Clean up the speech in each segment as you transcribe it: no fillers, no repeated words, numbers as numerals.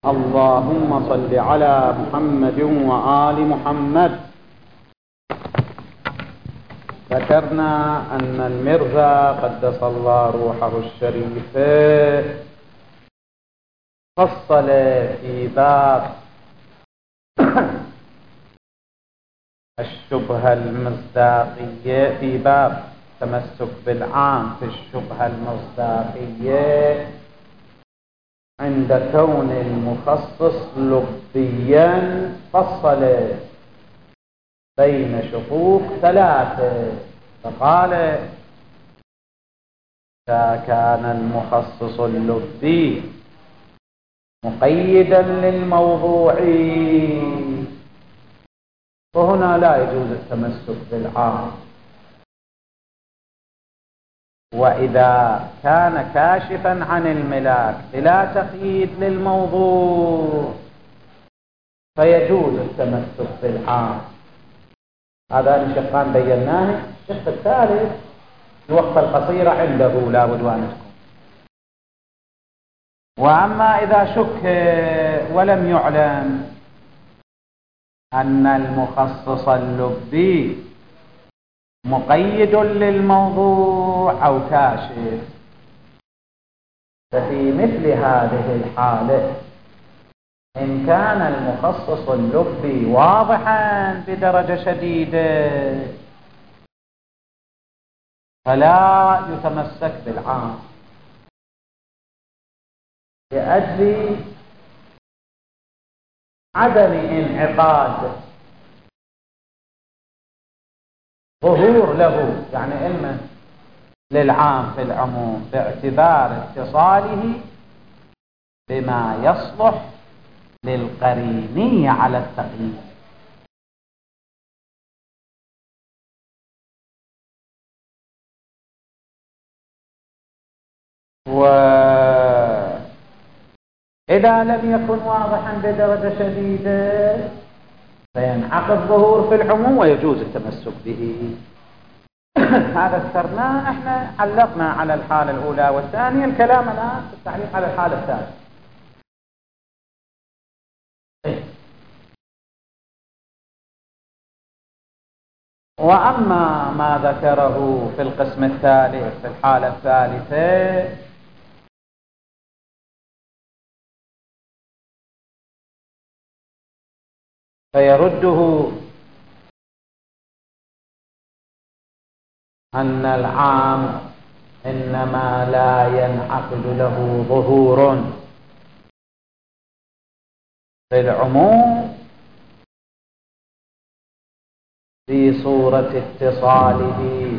اللهم صل على محمد وآل محمد. ذكرنا أن المرزا قدس الله روحه الشريف فصل في باب الشبهة المصداقية، في باب تمسك بالعام في الشبهة المصداقية عند كون المخصص لفظيا، فصل بين شقوق ثلاثة، فقال: إذا كان المخصص اللفظي مقيدا للموضوع فهنا لا يجوز التمسك بالعام، وإذا كان كاشفا عن الملاك بلا تقييد للموضوع فيجوز التمسك بالعام. هذا الشقان بيناه. الشق الثالث الوقفة القصيرة عنده لا بد أن تكون. وأما إذا شك ولم يعلم أن المخصص اللفظي مقيد للموضوع أو كاشف، ففي مثل هذه الحالة إن كان المخصص اللفظي واضحا بدرجة شديدة فلا يتمسك بالعام، لأجل عدم انعقاد ظهور له، يعني علما للعام في العموم باعتبار اتصاله بما يصلح للقرينية على التقييد. وإذا لم يكن واضحا بدرجة شديدة فينعقد ظهور في العموم ويجوز التمسك به. هذا ذكرناه. احنا علقنا على الحالة الأولى والثانية، الكلام الآن في التعليق على الحالة الثالثة. وأما ما ذكره في القسم الثالث في الحالة الثالثة فيرده أن العام إنما لا ينعقد له ظهور في العموم في صورة اتصاله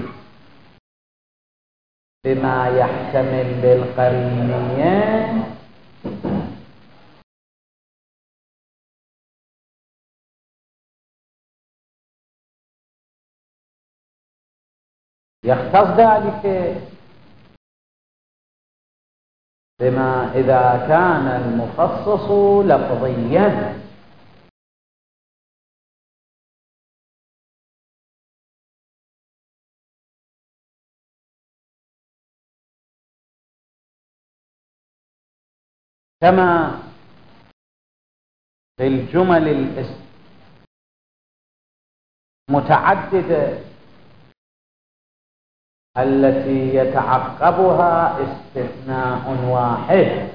بما يحتمل للقرينية يختص ذلك بما إذا كان المخصص لفظيا، كما في الجمل المتعددة التي يتعقبها استثناء واحد،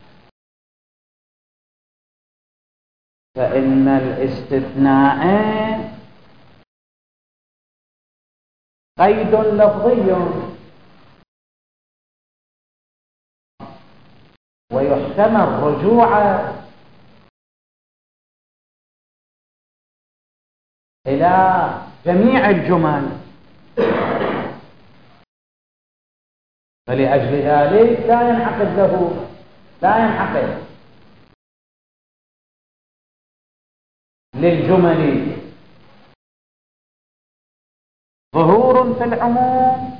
فإن الاستثناء قيد لفظي ويحتمل رجوعه إلى جميع الجمل، فلأجل ذلك لا ينعقد للجمل ظهور في العموم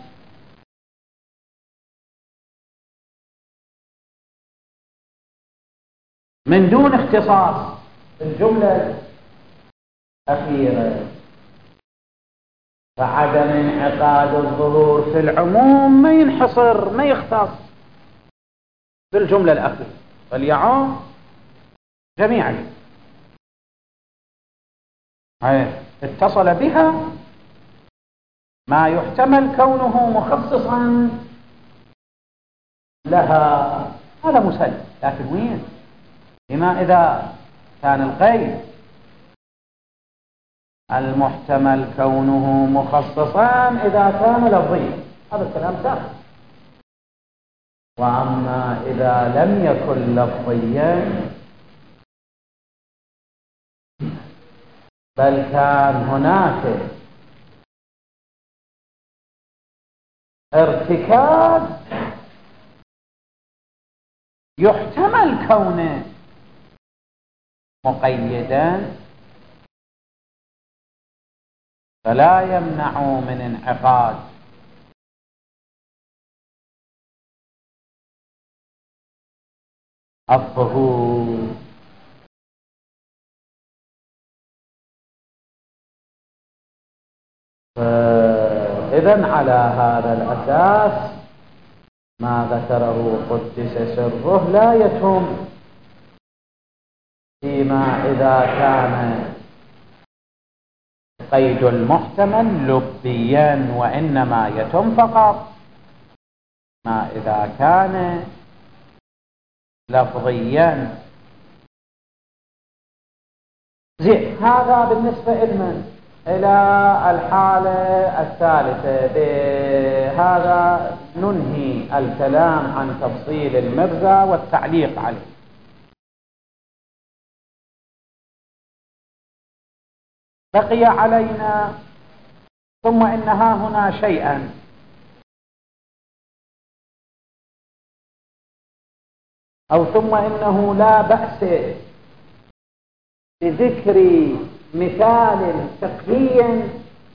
من دون اختصاص في الجملة الأخيرة، فعدم انعقاد الظهور في العموم ما ينحصر، ما يختص بالجملة الأخيرة، بل يعم جميعا اتصل بها ما يحتمل كونه مخصصا لها، هذا مسلم. لكن وين؟ لما إذا كان القيد المحتمل كونه مخصصا إذا كان لفظيا، هذا الكلام سهل. وأما إذا لم يكن لفظيا بل كان هناك ارتكاب يحتمل كونه مقيدا، فلا يمنع من انعقاد الظهور. إذن على هذا الأساس ما ذكره قدس سره لا يتم فيما إذا كان قيد المحتمل لبيا، وإنما يتم فقط ما إذا كان لفظيا. زين، هذا بالنسبة إلى الحالة الثالثة. بهذا ننهي الكلام عن تفصيل المرزا والتعليق عليه. بقي علينا ثم إنها هنا شيئا أو ثم إنه لا بأس بذكر مثال فقهي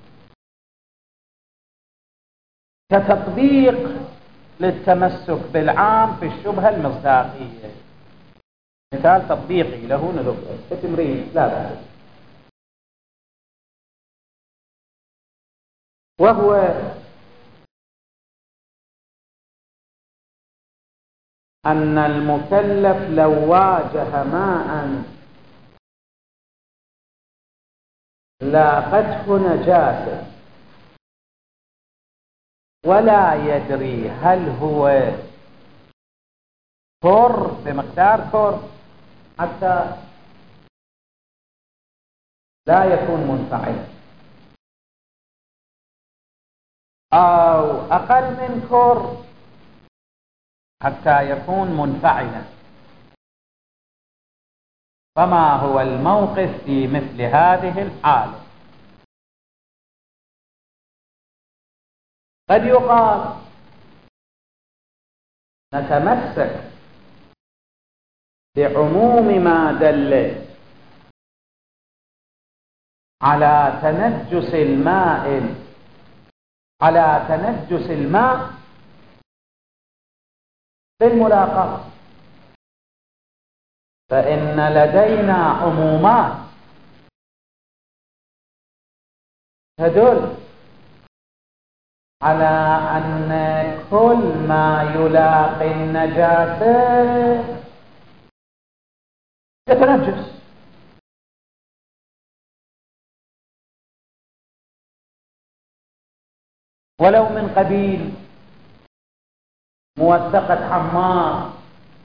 كتطبيق للتمسك بالعام في الشبهة المصداقية. مثال تطبيقي له نذكر كتمرين لا بأس، وهو أن المكلف لو واجه ماء لاقته نجاسة ولا يدري هل هو كر بمقدار كر حتى لا يكون منفعلا، أو أقل من كر حتى يكون منفعلا، فما هو الموقف في مثل هذه الحالة؟ قد يقال نتمسك بعموم ما دل على تنجس الماء بالملاقاة، فإن لدينا عمومات تدل على أن كل ما يلاقي النجاسة يتنجس. ولو من قبيل موثقة حمار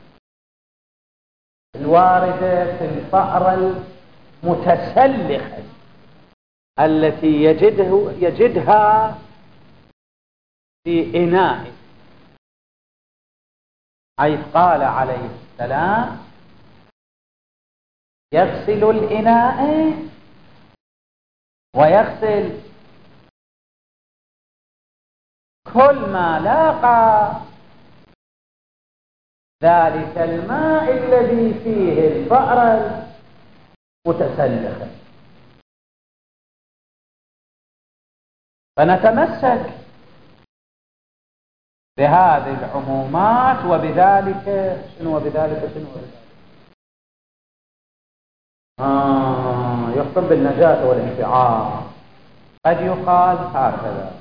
الواردة في الفأرة المتسلخة التي يجدها في إناء، حيث قال عليه السلام يغسل الإناء ويغسل كل ما لاقى ذلك الماء الذي فيه الفأرة المتسلخة. فنتمسك بهذه العمومات وبذلك يخطب بالنجاة والانفعال. قد يقال هكذا،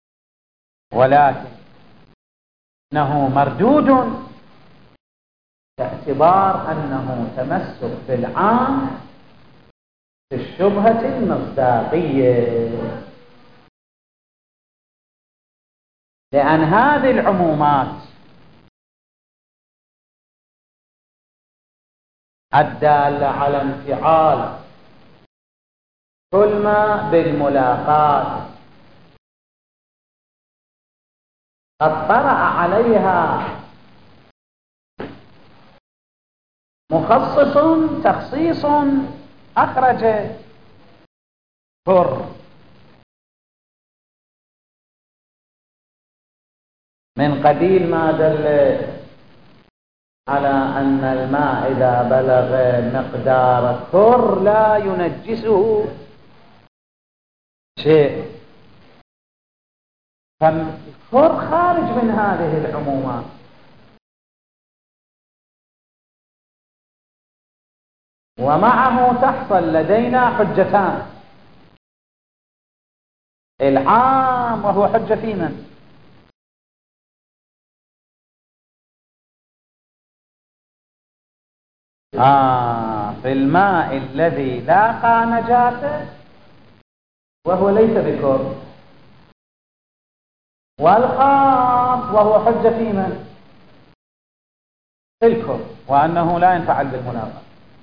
ولكن انه مردود باعتبار أنه تمسك بالعام في الشبهة المصداقية، لأن هذه العمومات الدالة على انفعال كل ما بالملاقات قد طرأ عليها مخصص تخصيص أخرج كر من قبيل ما دل على أن الماء إذا بلغ مقدار كر لا ينجسه شيء، فالكر خارج من هذه العمومات. ومعه تحصل لدينا حجتان: العام وهو حجة في من؟ في الماء الذي لاقى نجاسة وهو ليس بكر، والخاص وهو حجة في من؟ في الكر، وأنه لا ينفعل بالمناقضة.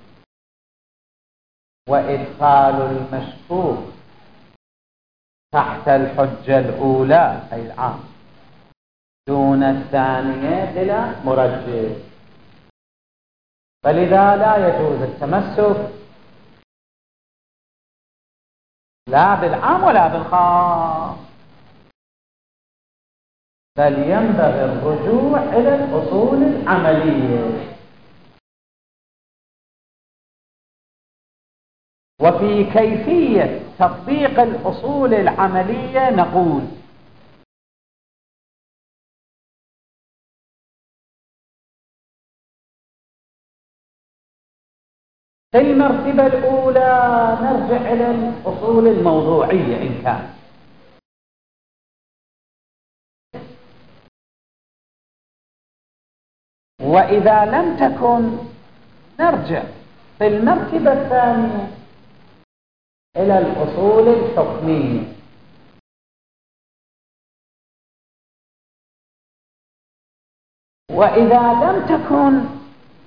وإدخال المشكوك تحت الحجة الأولى أي العام دون الثانية بلا مرجح، فلذا لا يجوز التمسك لا بالعام ولا بالخاص، بل ينبغي الرجوع إلى الأصول العملية. وفي كيفية تطبيق الأصول العملية نقول: في المرتبة الأولى نرجع إلى الأصول الموضوعية إن كان، وإذا لم تكن نرجع في المرتبة الثانية إلى الأصول الحكمية. وإذا لم تكن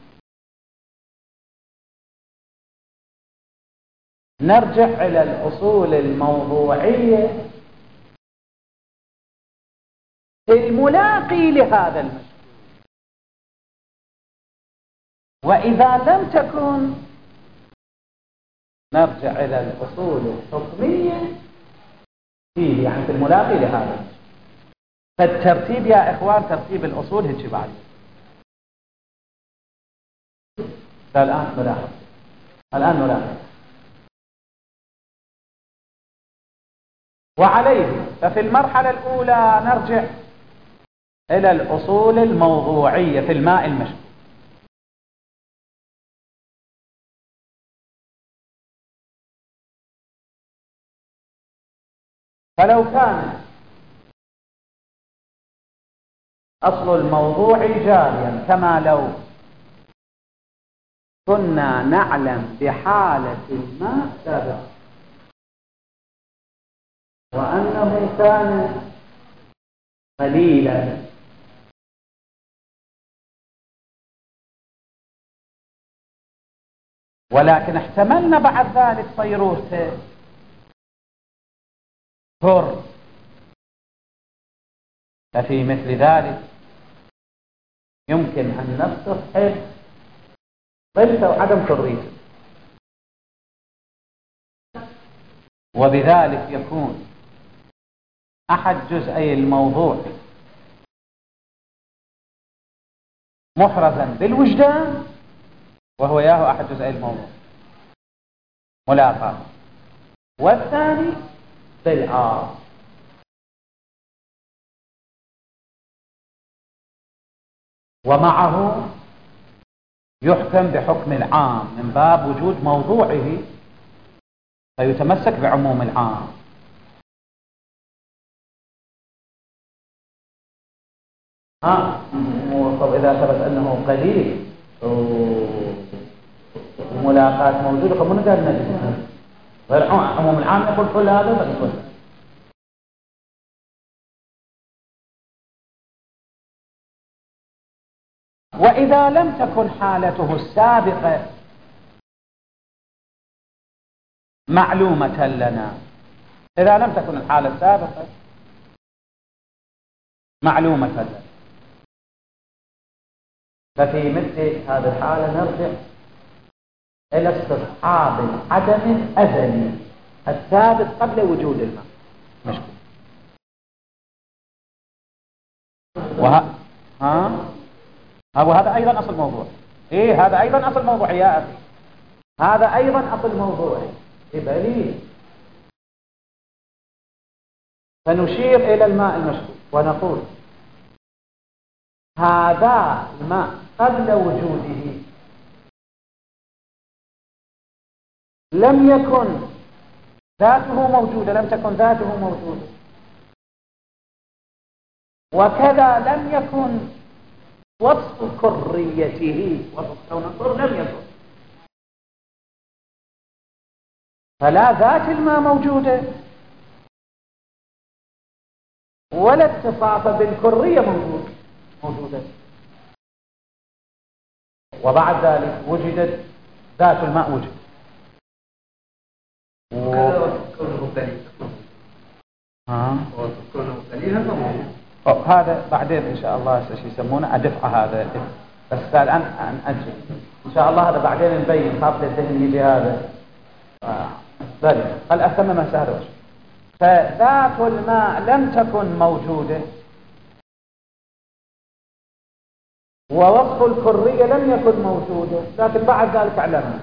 نرجع إلى الأصول الموضوعية الملاقي لهذا المشكل. وإذا لم تكن نرجع إلى الأصول الحكمية فيه، يعني في الملاقي لهذا المشكل. فالترتيب يا إخوان ترتيب الأصول هيك بعد. الآن نلاحظ وعليه. ففي المرحلة الأولى نرجع إلى الأصول الموضوعية في الماء المشكوك. فلو كان أصل الموضوع جاريا كما لو كنا نعلم بحالة الماء سابقا وأنه كان قليلا، ولكن احتملنا بعد ذلك صيروته كر، ففي مثل ذلك يمكن أن نستصحب قلة وعدم كريته، وبذلك يكون أحد جزئي الموضوع محرزا بالوجدان، وهو ياهو أحد جزئي الموضوع ملاقاة، والثاني بالعار. ومعه يحكم بحكم العام من باب وجود موضوعه، فيتمسك بعموم العام. طب إذا ثبت أنه قليل وملاقات موجودة فمن قال نجد غير عموم العام يقول كل هذا بس. وإذا لم تكن حالته السابقة معلومة لنا، إذا لم تكن الحالة السابقة معلومة لنا، ففي مثل هذه الحالة نرجع إلى استصحاب العدم الأزلي الثابت قبل وجود الماء. مشكلة. وهذا أيضا أصل موضوع. هذا أيضا أصل موضوع يا أخي، هذا أيضا أصل موضوع إبليس. فنشير إلى الماء المشكوك ونقول هذا الماء قبل وجوده لم يكن ذاته موجودة، لم تكن ذاته موجودة، وكذا لم يكن وصف كريته، وصف كون الكر لم يكن، فلا ذات الماء موجودة ولا اتصاف بالكرية موجودة. وبعد ذلك وجدت ذات الماء وجد هذا بعدين إن شاء الله شو يسمونه أدفع هذا، بس الآن أجل إن شاء الله هذا بعدين نبين خاف الذهن يجي هذا ذلك. قال أتمم سهل وجه. فذات الماء لم تكن موجودة ووصف الكرية لم يكن موجودة، لكن بعد ذلك علمنا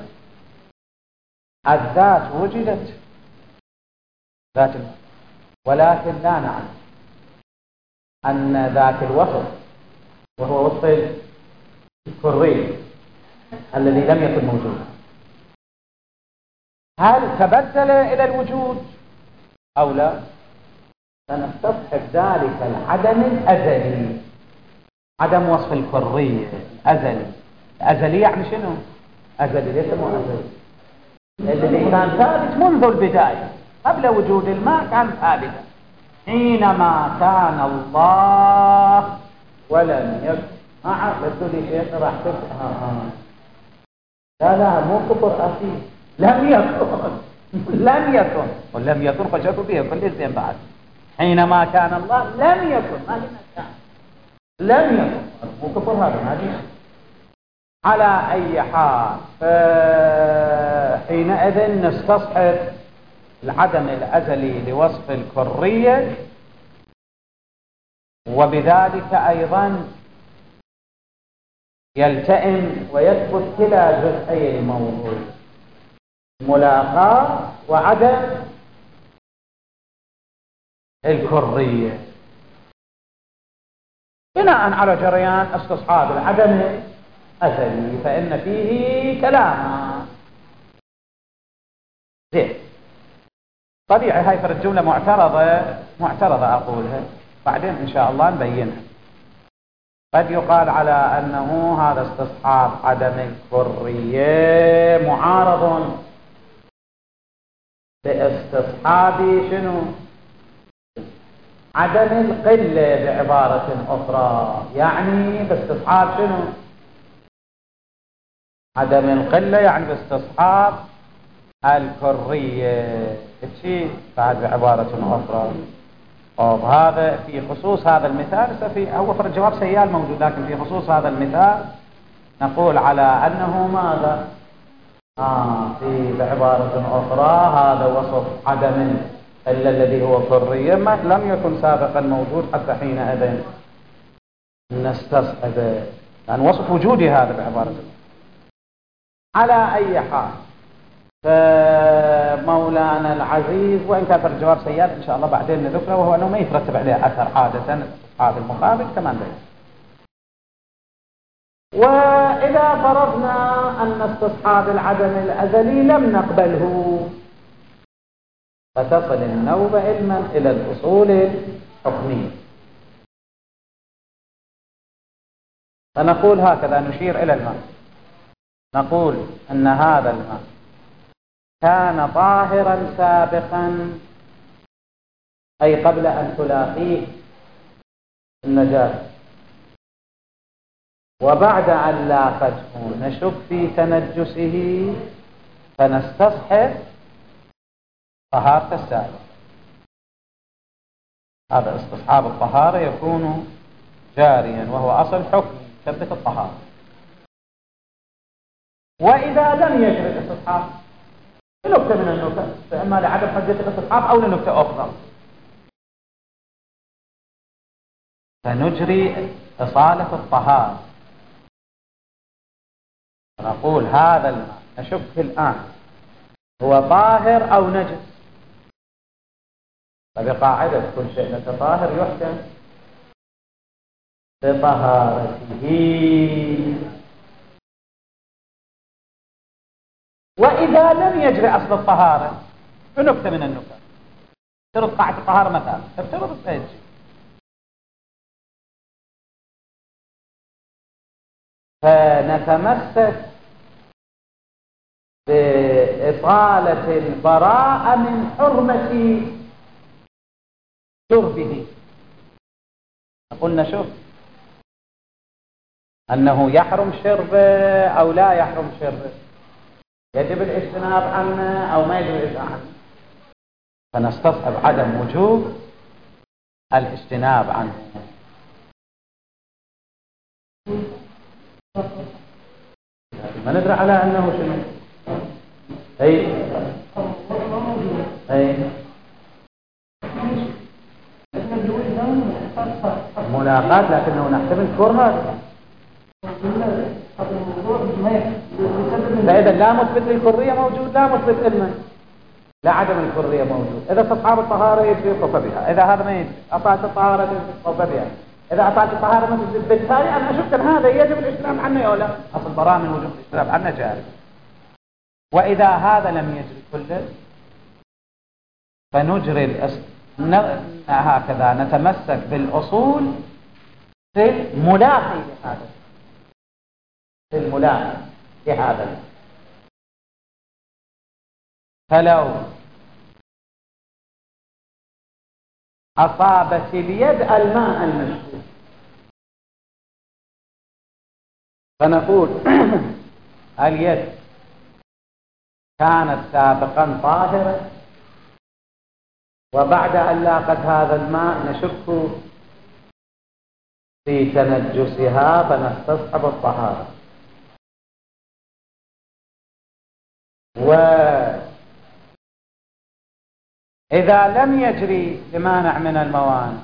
الذات وجدت ذات الماء، ولكن لا نعلم أن ذاك الوصف وهو وصف الكري الذي لم يكن موجودا هل تبدل إلى الوجود أو لا؟ سنستصحب ذلك العدم الأزلي، عدم وصف الكري الأزلي. الأزلي يعني شنو؟ أزلي ليس مو أزلي، الذي كان ثابت منذ البداية قبل وجود الماء كان ثابتا حينما كان الله ولم يكن. قلت لي شيخ راح تفهم. لا مو كفر أخي، لم يكن ولم يكن خشيت به كل زين بعد. حينما كان الله لم يكن، ما هنا كان لم يكن، مو كفر هذا ما دي. على أي حال حينئذ نستصحب العدم الأزلي لوصف الكرية، وبذلك أيضا يلتئم ويثبت كلا جزئي الموضوع، ملاقاة وعدم الكرية، بناء على جريان استصحاب العدم الأزلي، فإن فيه كلاما زين. طبيعي هاي فرد جملة معترضة أقولها، بعدين إن شاء الله نبينها. قد يقال على أنه هذا استصحاب عدم الكرية معارض باستصحاب شنو؟ عدم القلة بعبارة أخرى، يعني باستصحاب شنو؟ عدم القلة يعني باستصحاب الكرية، شيء بعد بعبارة أخرى. هذا في خصوص هذا المثال، هو في الجواب سيال موجود، لكن في خصوص هذا المثال نقول على أنه ماذا؟ في بعبارة أخرى هذا وصف عدم إلا الذي هو كرية ما لم يكن سابقا موجود حتى حينئذ نستصحبه، لأن وصف وجودي هذا بعبارة أخرى. على أي حال فمولانا العزيز، وإن كان في الجواب سيئات إن شاء الله بعدين نذكره، وهو أنه ما يترتب عليه أثر عادة استصحاب المقابل كما بين. وإذا فرضنا أن استصحاب العدم الأزلي لم نقبله، فتصل النوبة علما إلى الأصول الحكمية. فنقول هكذا، نشير إلى الماء نقول أن هذا الماء كان طاهرا سابقا، أي قبل أن تلاقيه النجاسة، وبعد أن لاقته نشك في تنجسه فنستصحب طهارة السابق. هذا استصحاب الطهارة يكون جاريا، وهو أصل حكم يثبت الطهارة. وإذا لم يجري الاستصحاب لنكتة من النكت، فإما لعدم حجة الاستصحاب أو لنكتة أخرى، فنجري إصالة الطهارة، نقول هذا الماء نشك الآن هو طاهر أو نجس، فبقاعدة كل شيء نتطاهر يحكم بطهارته. وإذا لم يجري أصل الطهارة فنكتة من النكت، افترض قاعدة الطهارة مثلا، افترض السيد، فنتمسك بإصالة البراءة من حرمة شربه. قلنا شرب أنه يحرم شربه أو لا يحرم شربه، يجب الاجتناب عنه أو ما يجب الاجتناب عنه، فنستصحب عدم وجوب الاجتناب عنه. ما ندري على أنه شنو. أي ملاقات، لكنه نحتمل كرها، فإذا لا مثبت للكرية موجود، لا مثبت لنا لا عدم الكرية موجود. إذا استصحاب الطهارة يجري الطف بها، إذا هذا ما يجري أطاعت الطهارة الطف بها، إذا أطاعت الطهارة ما تجري. بالتالي أنا أشك أن هذا يجب الاجتناب عنه أو لا، أصل براء من وجوب الاجتناب عنه جاري. وإذا هذا لم يجري كله فنجري هكذا نتمسك بالأصول في الملاقي لهذا، في الملاقي لهذا. فلو أصابت اليد الماء المشهور فنقول اليد كانت سابقا طاهرة، وبعد أن لاقت هذا الماء نشك في تنجسها فنستصحب الطهارة. وإذا لم يجري لمانع من الموانع،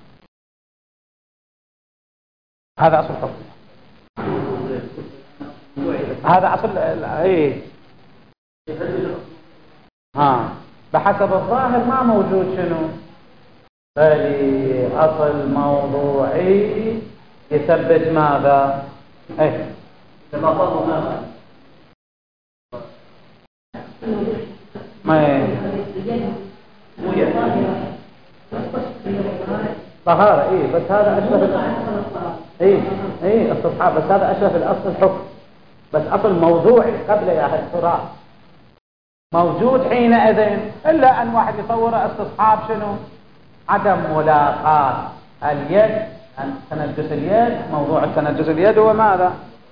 هذا أصل الحكم، هذا أصل بحسب الظاهر ما موجود شنو، بل أصل موضوعي يثبت ماذا؟ طهارة بس هذا أشبه استصحاب، بس هذا أشبه الأصل الحكم، بس أصل موضوعي قبل يا أهل التراث موجود حينئذ، إلا أن واحد يصور استصحاب شنو؟ عدم ملاقاة اليد، تنجس اليد. موضوع تنجس اليد هو ماذا؟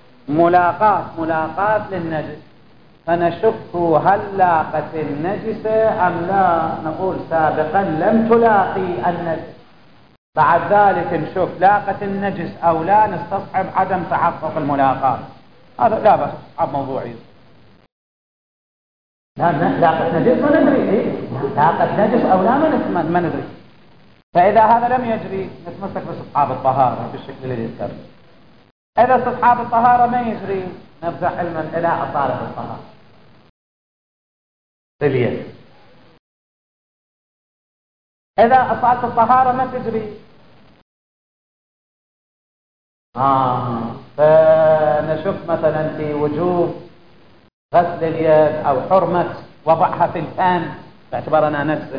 ملاقاة للنجس، فنشك هل لاقت النجسة أم لا، نقول سابقا لم تلاقي النجس، بعد ذلك نشك لاقت النجس أو لا، نستصحب عدم تحقق الملاقاة. هذا لا بس استصحاب موضوعي. لا لاقت نجس ما ندري، لاقت نجس أو لا ما ندري. فإذا هذا لم يجري نتمسك باستصحاب الطهارة بالشكل الذي يذكر. إذا استصحاب الطهارة ما يجري نرجع علما إلى أصالة الطهارة باليد. إذا أصالة الطهارة ما تجري فنشك مثلا في وجوب غسل اليد أو حرمة وضعها في الفم باعتبار أنها نجسة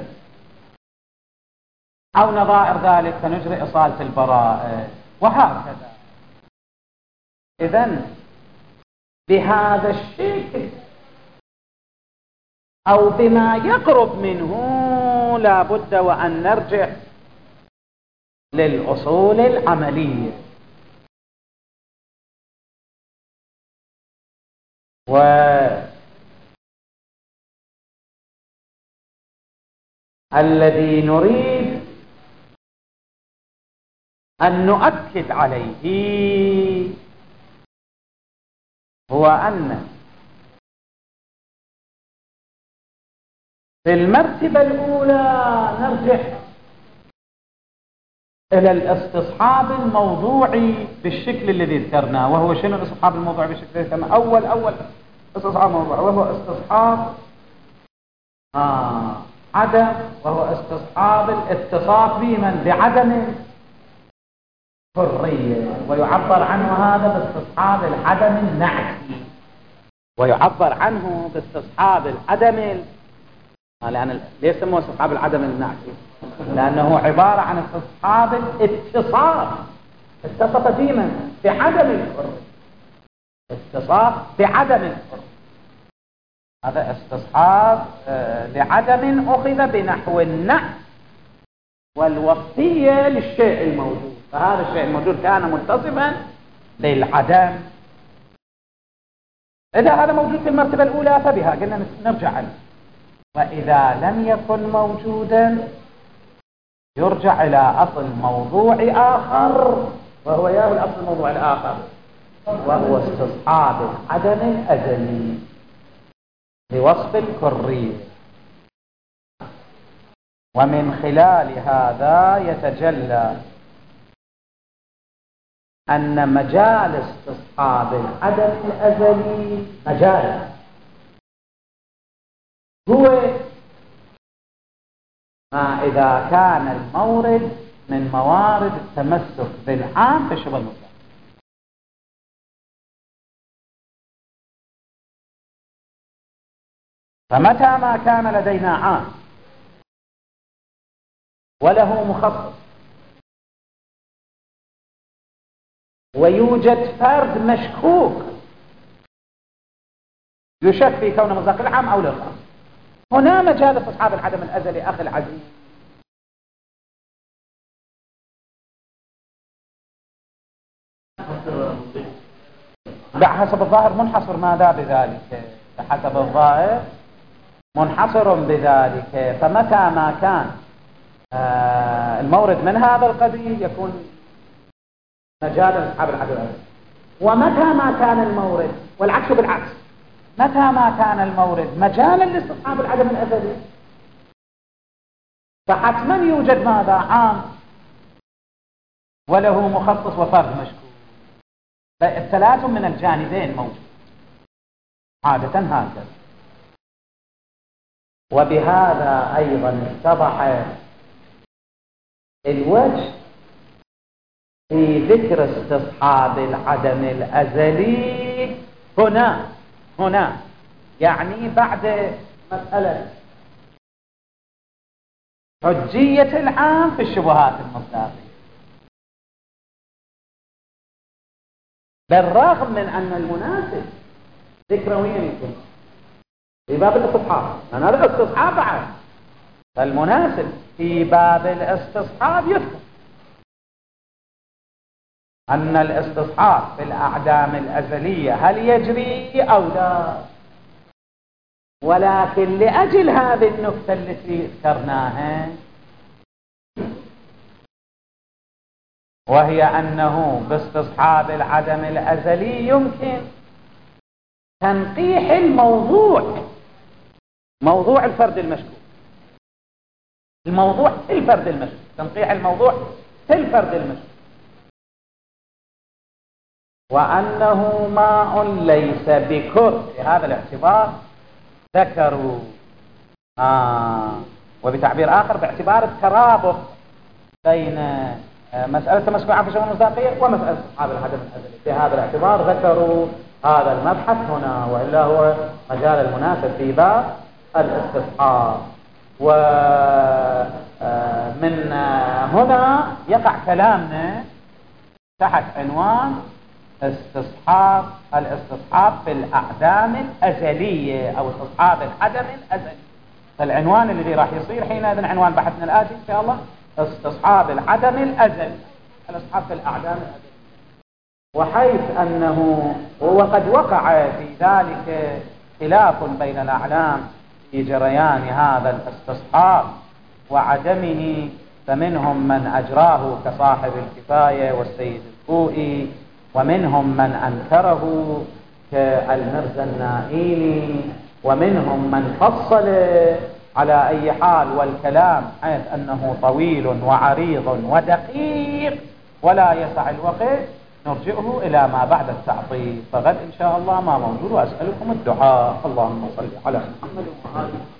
أو نظائر ذلك، فنجري إصالة البراءة، وهكذا. إذن بهذا الشكل أو بما يقرب منه، لا بد وأن نرجع للأصول العملية. والذي نريد أن نؤكد عليه هو أن في المرتبة الأولى نرجع إلى الاستصحاب الموضوعي بالشكل الذي ذكرناه. وهو شنو الاستصحاب الموضوعي بالشكل الذي ذكرناه؟ أول استصحاب موضوعي وهو استصحاب عدم، وهو استصحاب الاتصاف بمن بعدم الحرية، ويعبر عنه هذا باستصحاب العدم النعتي، ويعبر عنه باستصحاب العدم لأن ليش سموه استصحاب العدم النعتي؟ لأنه عبارة عن استصحاب الاتصاف، اتصف بمن بعدم الحرية، اتصاف بعدم الحرية. هذا استصحاب لعدم أخذ بنحو النعت والوصية للشيء الموجود، فهذا الشيء الموجود كان متصفا للعدم. إذا هذا موجود في المرتبة الأولى فبها قلنا نرجع عنه، وإذا لم يكن موجودا يرجع إلى أصل موضوعي آخر، وهو ياه الأصل الموضوعي الآخر، وهو استصحاب العدم الأزلي لوصف الكرية. ومن خلال هذا يتجلى أن مجال استصحاب العدم الأزلي مجال هو ما إذا كان المورد من موارد التمسك بالعام في الشبه المطلق. فمتى ما كان لدينا عام وله مخصص ويوجد فرد مشكوك يشك في كونه مصداق العام أو للخاص، هنا مجال استصحاب العدم الأزلي أخي العزيز. بحسب الظاهر منحصر ماذا بذلك؟ بحسب الظاهر منحصر بذلك. فمتى ما كان المورد من هذا القبيل يكون مجال استصحاب العدم الأزلي، ومتى ما كان المورد والعكس بالعكس، متى ما كان المورد مجالا لاستصحاب العدم الأزلي فحتما يوجد ماذا؟ عام وله مخصص وفرد مشكوك. التلازم من الجانبين موجود عادة هكذا. وبهذا أيضا اتضح الوجه في ذكر استصحاب العدم الأزلي هنا يعني بعد مسألة حجية العام في الشبهات المصداقية، بالرغم من أن المناسب ذكره وين يكون في باب الاستصحاب، لأن هذا الاستصحاب بعد، فالمناسب في باب الاستصحاب يذكر أن الاستصحاب في الأعدام الأزلية هل يجري أو لا. ولكن لأجل هذه النكتة التي ذكرناها، وهي أنه باستصحاب العدم الأزلي يمكن تنقيح موضوع الفرد المشكوك، الموضوع في الفرد المشكوك، تنقيح الموضوع في الفرد المشكوك، وأنه ماء ليس بكر. بهذا الاعتبار ذكروا وبتعبير آخر باعتبار الترابط بين مسألة تمسك عن الشبه المصداقية ومسألة استصحاب العدم الأزلي، بهذا الاعتبار ذكروا هذا المبحث هنا، وإلا هو مجال المناسب في باب الاستصحاب. ومن هنا يقع كلامنا تحت عنوان الاستصحاب في الأعدام الأزلية أو استصحاب العدم الأزلي. فالعنوان الذي راح يصير حينئذ عنوان بحثنا الآتي إن شاء الله استصحاب العدم الأزلي، الاستصحاب في الأعدام الأزلي. وحيث أنه وقد وقع في ذلك خلاف بين الأعلام في جريان هذا الاستصحاب وعدمه، فمنهم من أجراه كصاحب الكفاية والسيد الكوئي، ومنهم من أنكره كالمرزا النائيني، ومنهم من فصل. على أي حال والكلام حيث أنه طويل وعريض ودقيق ولا يسع الوقت نرجئه إلى ما بعد التعطيل، فغد إن شاء الله ما موجود. وأسألكم الدعاء. اللهم صل على محمد وآله